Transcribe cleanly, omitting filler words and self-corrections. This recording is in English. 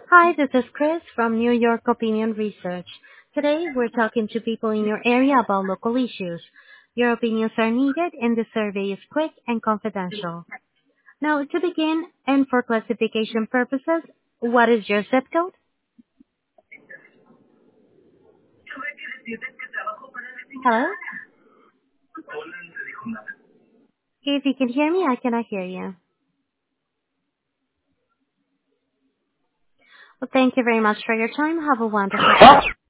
Hi, this is Chris from New York Opinion Research. Today, we're talking to people in your area about local issues. Your opinions are needed, and the survey is quick and confidential. Now, to begin, and for classification purposes, what is your zip code? Hello? If you can hear me, I cannot hear you. Well, thank you very much for your time. Have a wonderful day.